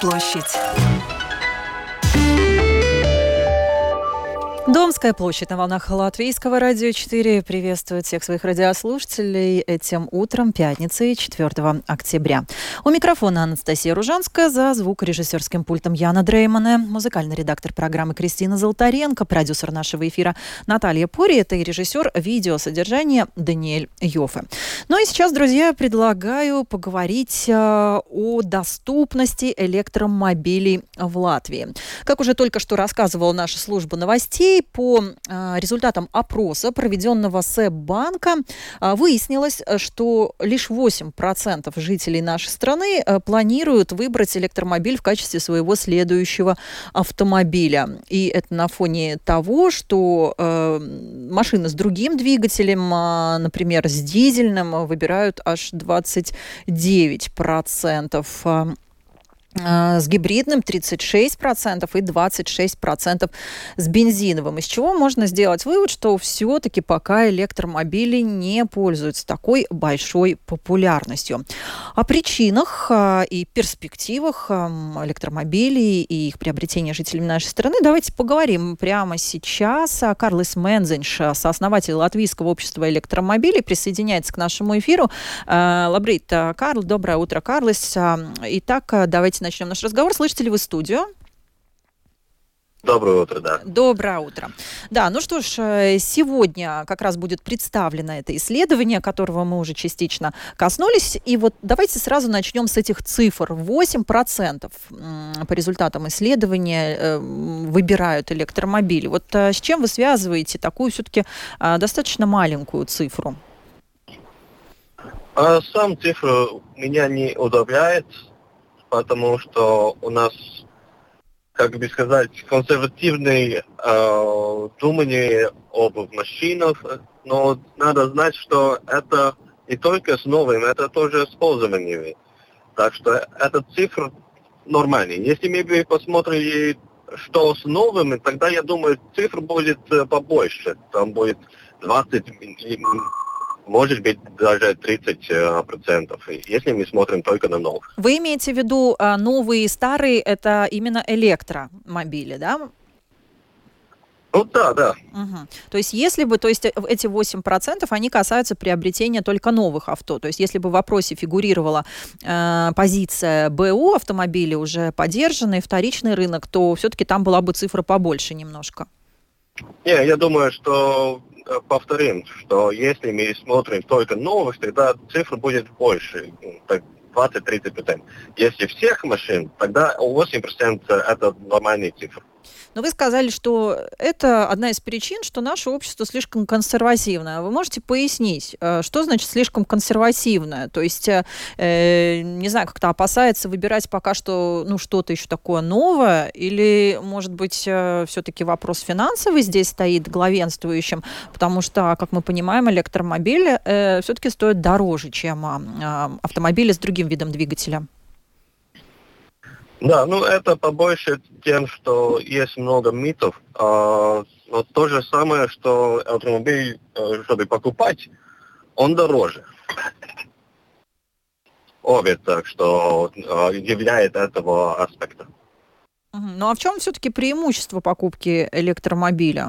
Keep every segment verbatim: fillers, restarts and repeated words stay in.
площадь. Домская площадь на волнах Латвийского радио четыре приветствует всех своих радиослушателей этим утром пятницы, четвёртого октября. У микрофона Анастасия Ружанская, за звукорежиссерским пультом Яна Дреймане, музыкальный редактор программы Кристина Золотаренко, продюсер нашего эфира Наталья Пори, и режиссер видеосодержания Даниэль Йоффе. Ну и сейчас, друзья, предлагаю поговорить о доступности электромобилей в Латвии. Как уже только что рассказывала наша служба новостей, по э, результатам опроса, проведенного Сэб-банка, э, выяснилось, что лишь восемь процентов жителей нашей страны э, планируют выбрать электромобиль в качестве своего следующего автомобиля. И это на фоне того, что э, машины с другим двигателем, э, например, с дизельным, выбирают аж двадцать девять процентов. С гибридным тридцать шесть процентов и двадцать шесть процентов с бензиновым. Из чего можно сделать вывод, что все-таки пока электромобили не пользуются такой большой популярностью. О причинах и перспективах электромобилей и их приобретения жителями нашей страны давайте поговорим прямо сейчас. Карлис Мензинш, сооснователь Латвийского общества электромобилей, присоединяется к нашему эфиру. Лабрит, Карл, доброе утро, Карлис. Итак, давайте начнем наш разговор. Слышите ли вы студию? Доброе утро, да. Доброе утро. Да, ну что ж, сегодня как раз будет представлено это исследование, которого мы уже частично коснулись. И вот давайте сразу начнем с этих цифр. восемь процентов по результатам исследования выбирают электромобили. Вот с чем вы связываете такую все-таки достаточно маленькую цифру? А сам цифра меня не удивляет, потому что у нас, как бы сказать, консервативное э, думание об машинах, но надо знать, что это не только с новым, это тоже с пользованиями. Так что эта цифра нормальная. Если мы посмотрим, что с новыми, тогда, я думаю, цифра будет побольше. Там будет двадцать, может быть, даже тридцать процентов, если мы смотрим только на новых. Вы имеете в виду новые и старые, это именно электромобили, да? Ну да, да. Угу. То есть если бы, то есть эти восемь процентов, они касаются приобретения только новых авто. То есть если бы в вопросе фигурировала э, позиция БУ автомобилей, уже подержанный, вторичный рынок, то все-таки там была бы цифра побольше немножко. Не, я думаю, что повторим, что если мы смотрим только новых, тогда цифра будет больше, двадцать-тридцать процентов. Если всех машин, тогда восемь процентов это нормальная цифра. Но вы сказали, что это одна из причин, что наше общество слишком консервативное. Вы можете пояснить, что значит слишком консервативное? То есть, э, не знаю, как-то опасается выбирать пока что ну, что-то еще такое новое? Или, может быть, все-таки вопрос финансовый здесь стоит главенствующим? Потому что, как мы понимаем, электромобили э, все-таки стоят дороже, чем э, автомобили с другим видом двигателя. Да, ну это побольше тем, что есть много митов. А, но то же самое, что автомобиль, чтобы покупать, он дороже. Обе, так что являет этого аспекта. Угу. Ну а в чем все-таки преимущество покупки электромобиля?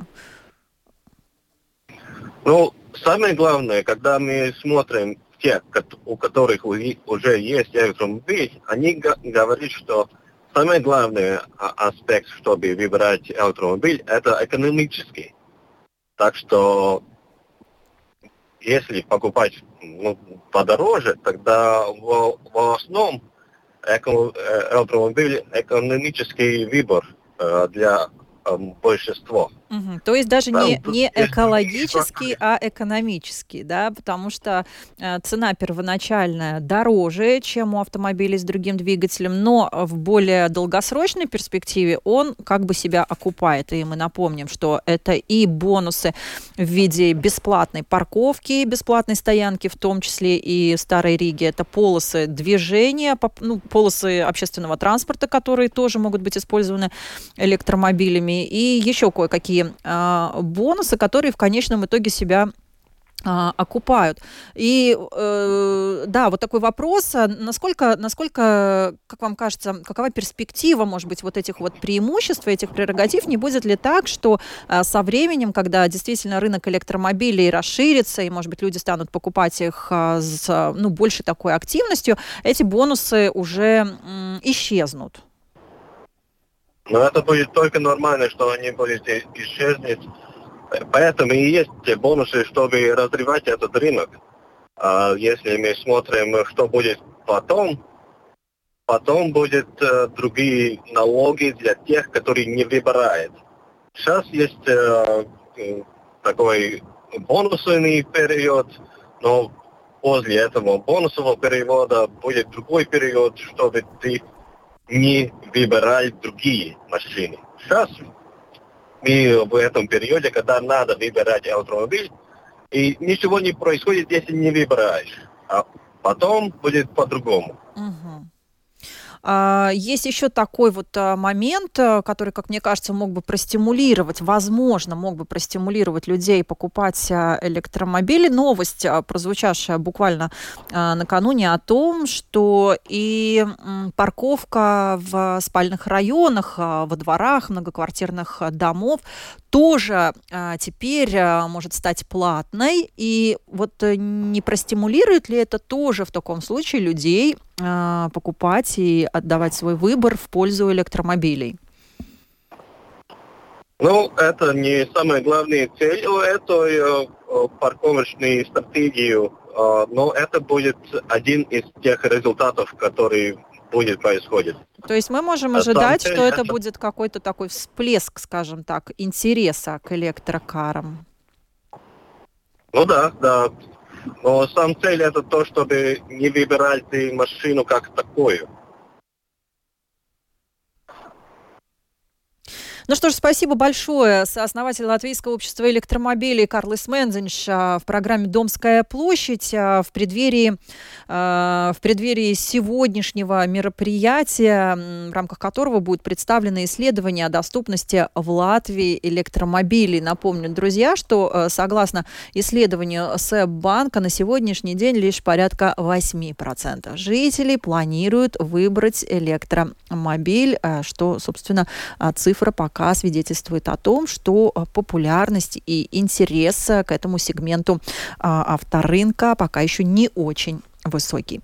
Ну, самое главное, когда мы смотрим те, у которых уже есть электромобиль, они говорят, что самый главный аспект, чтобы выбирать электромобиль, это экономический. Так что, если покупать ну, подороже, тогда в, в основном электромобиль экономический выбор для большинства. Угу. То есть даже не, не экологический, а экономический, да, потому что э, цена первоначальная дороже, чем у автомобилей с другим двигателем, но в более долгосрочной перспективе он как бы себя окупает. И мы напомним, что это и бонусы в виде бесплатной парковки, бесплатной стоянки, в том числе и в Старой Риге, это полосы движения, ну, полосы общественного транспорта, которые тоже могут быть использованы электромобилями, и еще кое-какие бонусы, которые в конечном итоге себя а, окупают. И э, да, вот такой вопрос, а насколько, насколько, как вам кажется, какова перспектива, может быть, вот этих вот преимуществ, этих прерогатив? Не будет ли так, что а, со временем, когда действительно рынок электромобилей расширится, и, может быть, люди станут покупать их а, с ну, большей такой активностью, эти бонусы уже м, исчезнут? Но это будет только нормально, что они будут и- исчезнуть. Поэтому и есть те бонусы, чтобы развивать этот рынок. А если мы смотрим, что будет потом, потом будут э, другие налоги для тех, которые не выбирают. Сейчас есть э, э, такой бонусный период, но после этого бонусового периода будет другой период, чтобы ты не выбирал другие машины. Сейчас мы в этом периоде, когда надо выбирать автомобиль, и ничего не происходит, если не выбираешь. А потом будет по-другому. Мгм. А, Есть еще такой вот а, момент, а, который, как мне кажется, мог бы простимулировать, возможно, мог бы простимулировать людей покупать а, электромобили. Новость, а, прозвучавшая буквально а, накануне о том, что и м, парковка в спальных районах, а, во дворах многоквартирных а, домов тоже а, теперь а, может стать платной. И вот э, не простимулирует ли это тоже в таком случае людей а, покупать и отдавать свой выбор в пользу электромобилей? Ну, это не самая главная цель этой э, э, парковочной стратегии, э, но это будет один из тех результатов, который будет происходить. То есть мы можем А сам ожидать, цель что это это, будет какой-то такой всплеск, скажем так, интереса к электрокарам. ну да, да. Но сам цель это то, чтобы не выбирать ты машину как такую. Ну что ж, спасибо большое. Сооснователь Латвийского общества электромобилей Карлис Мензинш а, в программе «Домская площадь» а, в преддверии, а, в преддверии сегодняшнего мероприятия, м, в рамках которого будет представлено исследование о доступности в Латвии электромобилей. Напомню, друзья, что а, согласно исследованию СЭБ-банка на сегодняшний день лишь порядка восемь процентов жителей планируют выбрать электромобиль, а, что, собственно, а, цифра пока свидетельствует о том, что а, популярность и интерес а, к этому сегменту а, авторынка пока еще не очень высокий.